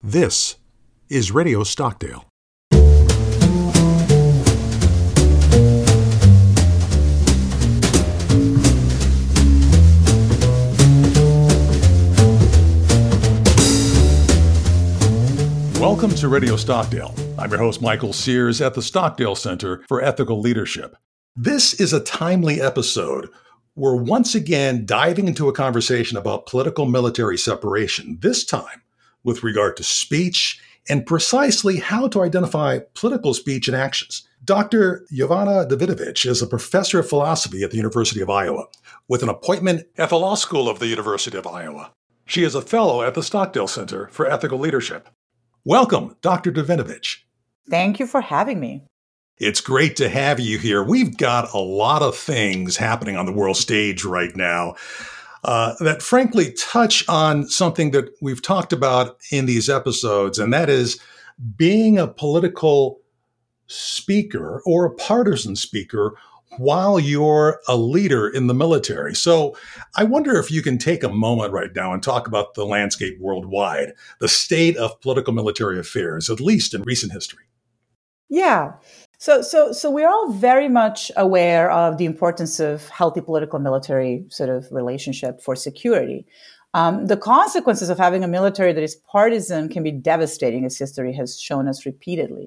This is Radio Stockdale. Welcome to Radio Stockdale. I'm your host, Michael Sears, at the Stockdale Center for Ethical Leadership. This is a timely episode. We're once again diving into a conversation about political-military separation, this time with regard to speech and precisely how to identify political speech and actions. Dr. Jovana Davidovich is a professor of philosophy at the University of Iowa, with an appointment at the Law School of the University of Iowa. She is a fellow at the Stockdale Center for Ethical Leadership. Welcome, Dr. Davidovich. Thank you for having me. It's great to have you here. We've got a lot of things happening on the world stage right now that frankly touch on something that we've talked about in these episodes, and that is being a political speaker or a partisan speaker while you're a leader in the military. So I wonder if you can take a moment right now and talk about the landscape worldwide, the state of political military affairs, at least in recent history. Yeah. So we're all very much aware of the importance of healthy political military sort of relationship for security. The consequences of having a military that is partisan can be devastating, as history has shown us repeatedly.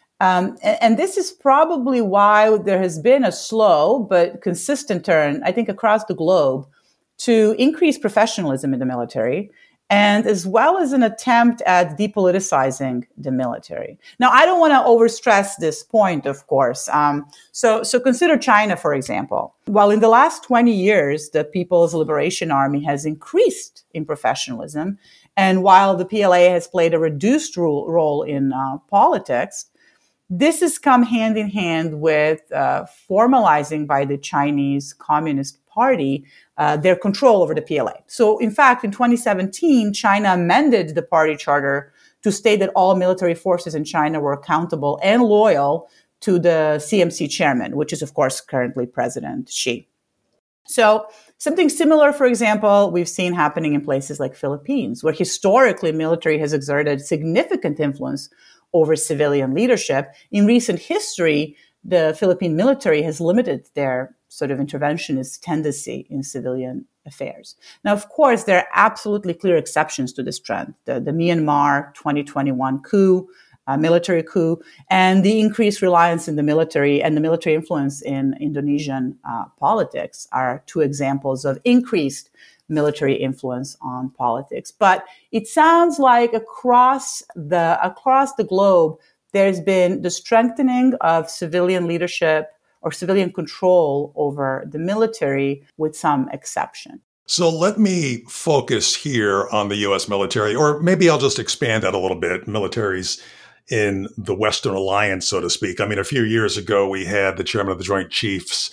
And this is probably why there has been a slow but consistent turn, I think, across the globe to increase professionalism in the military, and as well as an attempt at depoliticizing the military. Now, I don't want to overstress this point, of course. So consider China, for example. While in the last 20 years, the People's Liberation Army has increased in professionalism, and while the PLA has played a reduced role in politics, this has come hand in hand with formalizing by the Chinese Communist Party their control over the PLA. So, in fact, in 2017, China amended the party charter to state that all military forces in China were accountable and loyal to the CMC chairman, which is, of course, currently President Xi. So, something similar, for example, we've seen happening in places like Philippines, where historically military has exerted significant influence over civilian leadership. In recent history, the Philippine military has limited their sort of interventionist tendency in civilian affairs. Now, of course, there are absolutely clear exceptions to this trend. The Myanmar 2021 military coup, and the increased reliance in the military and the military influence in Indonesian politics are two examples of increased military influence on politics. But it sounds like across the globe, there's been the strengthening of civilian leadership or civilian control over the military, with some exception. So let me focus here on the U.S. military, or maybe I'll just expand that a little bit. Militaries in the Western Alliance, so to speak. I mean, a few years ago, we had the chairman of the Joint Chiefs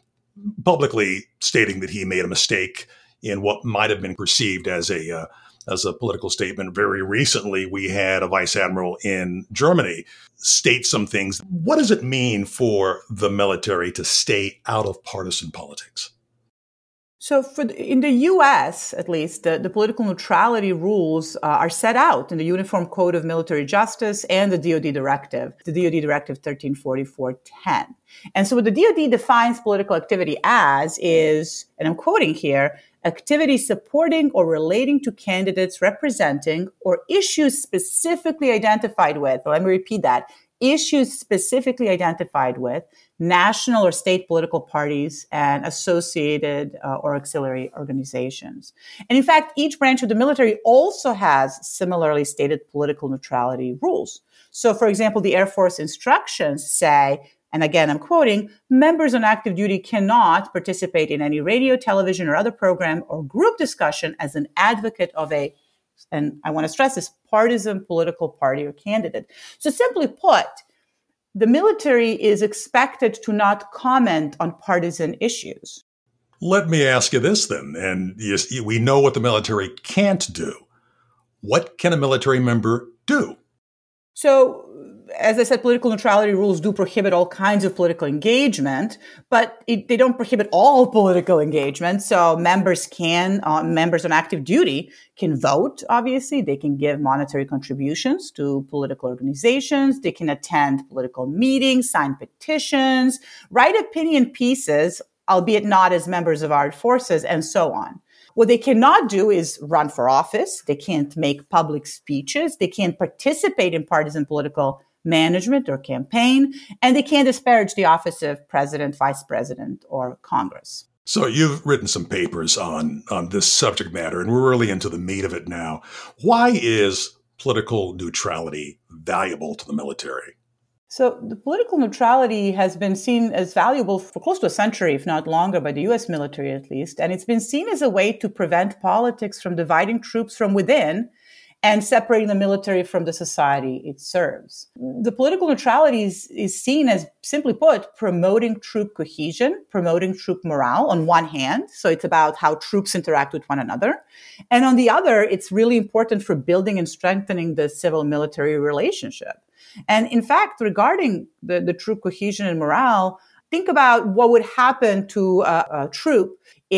publicly stating that he made a mistake in what might have been perceived as a political statement. Very recently, we had a vice admiral in Germany state some things. What does it mean for the military to stay out of partisan politics? So in the U.S., at least, the political neutrality rules are set out in the Uniform Code of Military Justice and the DoD Directive, the DoD Directive 1344-10. And so what the DoD defines political activity as is, and I'm quoting here, activity supporting or relating to candidates representing or issues specifically identified with, let me repeat that, issues specifically identified with national or state political parties and associated or auxiliary organizations. And in fact, each branch of the military also has similarly stated political neutrality rules. So, for example, the Air Force instructions say, and again, I'm quoting, members on active duty cannot participate in any radio, television, or other program or group discussion as an advocate of a, and I want to stress this, partisan political party or candidate. So simply put, the military is expected to not comment on partisan issues. Let me ask you this then, and we know what the military can't do. What can a military member do? So, as I said, political neutrality rules do prohibit all kinds of political engagement, but they don't prohibit all political engagement. So members on active duty can vote, obviously. They can give monetary contributions to political organizations. They can attend political meetings, sign petitions, write opinion pieces, albeit not as members of armed forces, and so on. What they cannot do is run for office. They can't make public speeches. They can't participate in partisan political management or campaign. And they can't disparage the office of president, vice president, or Congress. So you've written some papers on this subject matter, and we're really into the meat of it now. Why is political neutrality valuable to the military? So the political neutrality has been seen as valuable for close to a century, if not longer, by the U.S. military at least. And it's been seen as a way to prevent politics from dividing troops from within and separating the military from the society it serves. The political neutrality is seen as, simply put, promoting troop cohesion, promoting troop morale on one hand. So it's about how troops interact with one another. And on the other, it's really important for building and strengthening the civil-military relationship. And in fact, regarding the troop cohesion and morale, think about what would happen to a troop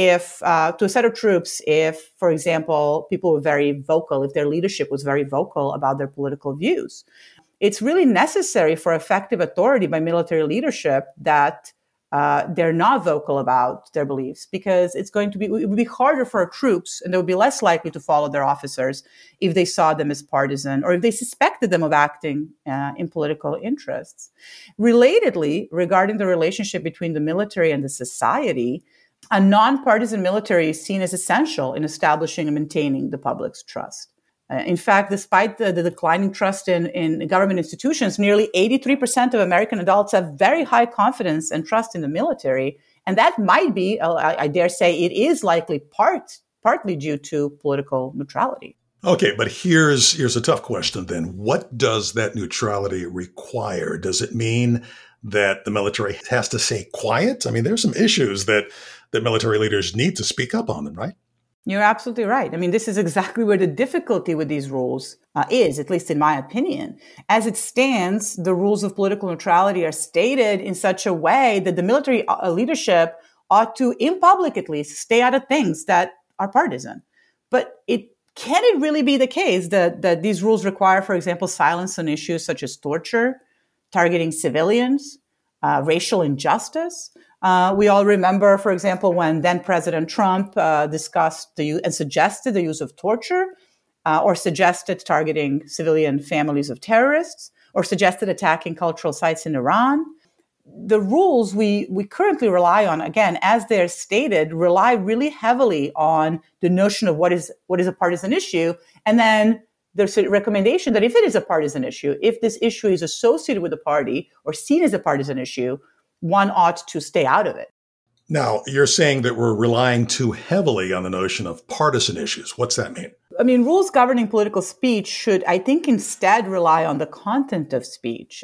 to a set of troops if, for example, people were very vocal, if their leadership was very vocal about their political views. It's really necessary for effective authority by military leadership that they're not vocal about their beliefs, because it would be harder for our troops, and they would be less likely to follow their officers if they saw them as partisan or if they suspected them of acting in political interests. Relatedly, regarding the relationship between the military and the society, a nonpartisan military is seen as essential in establishing and maintaining the public's trust. In fact, despite the declining trust in government institutions, nearly 83% of American adults have very high confidence and trust in the military. And that might be, I dare say, it is likely partly due to political neutrality. Okay, but here's a tough question then. What does that neutrality require? Does it mean that the military has to stay quiet? I mean, there's some issues that military leaders need to speak up on them, right? You're absolutely right. I mean, this is exactly where the difficulty with these rules is, at least in my opinion. As it stands, the rules of political neutrality are stated in such a way that the military leadership ought to, in public at least, stay out of things that are partisan. But can it really be the case that these rules require, for example, silence on issues such as torture, targeting civilians, racial injustice? We all remember, for example, when then President Trump discussed and suggested the use of torture, or suggested targeting civilian families of terrorists, or suggested attacking cultural sites in Iran. The rules we currently rely on, again, as they're stated, rely really heavily on the notion of what is a partisan issue. And then there's a recommendation that if it is a partisan issue, if this issue is associated with a party or seen as a partisan issue, one ought to stay out of it. Now, you're saying that we're relying too heavily on the notion of partisan issues. What's that mean? I mean, rules governing political speech should, I think, instead rely on the content of speech.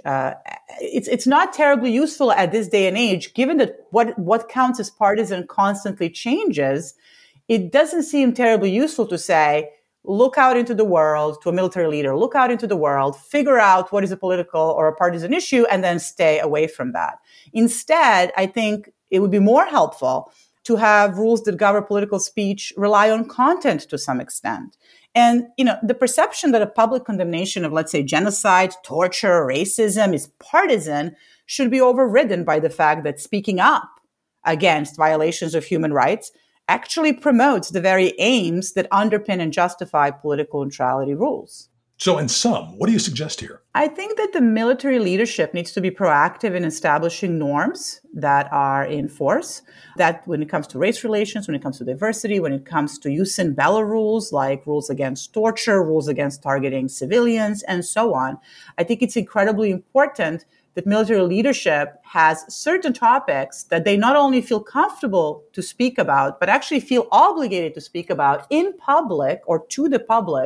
It's not terribly useful at this day and age, given that what counts as partisan constantly changes. It doesn't seem terribly useful to say, look out into the world, to a military leader, look out into the world, figure out what is a political or a partisan issue, and then stay away from that. Instead, I think it would be more helpful to have rules that govern political speech rely on content to some extent. And, the perception that a public condemnation of, let's say, genocide, torture, racism is partisan should be overridden by the fact that speaking up against violations of human rights actually promotes the very aims that underpin and justify political neutrality rules. So in sum, what do you suggest here? I think that the military leadership needs to be proactive in establishing norms that are in force, that when it comes to race relations, when it comes to diversity, when it comes to jus in bello rules, like rules against torture, rules against targeting civilians, and so on. I think it's incredibly important that military leadership has certain topics that they not only feel comfortable to speak about, but actually feel obligated to speak about in public or to the public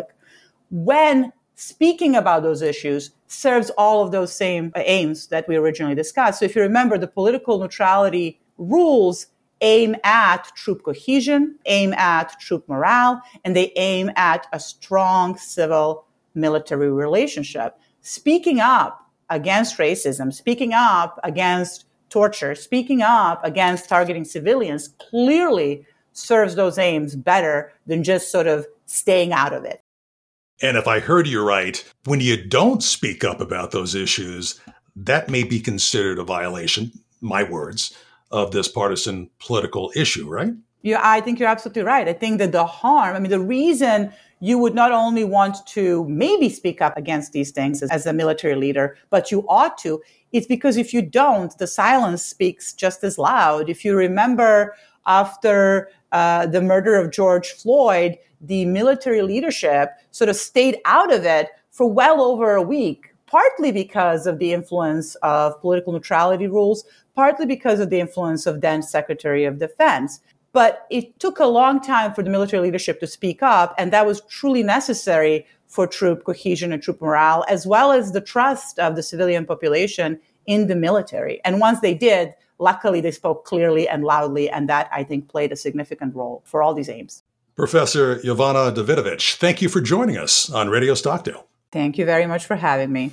when speaking about those issues serves all of those same aims that we originally discussed. So if you remember, the political neutrality rules aim at troop cohesion, aim at troop morale, and they aim at a strong civil military relationship. Speaking up against racism, speaking up against torture, speaking up against targeting civilians clearly serves those aims better than just sort of staying out of it. And if I heard you right, when you don't speak up about those issues, that may be considered a violation, my words, of this partisan political issue, right? Yeah, I think you're absolutely right. I think that the reason you would not only want to maybe speak up against these things as a military leader, but you ought to, it's because if you don't, the silence speaks just as loud. If you remember after the murder of George Floyd, the military leadership sort of stayed out of it for well over a week, partly because of the influence of political neutrality rules, partly because of the influence of then Secretary of Defense. But it took a long time for the military leadership to speak up, and that was truly necessary for troop cohesion and troop morale, as well as the trust of the civilian population in the military. And once they did, luckily they spoke clearly and loudly, and that, I think, played a significant role for all these aims. Professor Jovana Davidovich, thank you for joining us on Radio Stockdale. Thank you very much for having me.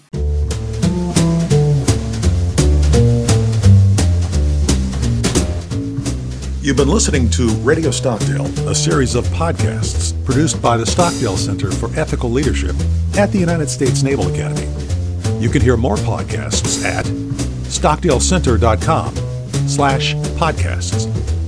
You've been listening to Radio Stockdale, a series of podcasts produced by the Stockdale Center for Ethical Leadership at the United States Naval Academy. You can hear more podcasts at stockdalecenter.com/podcasts.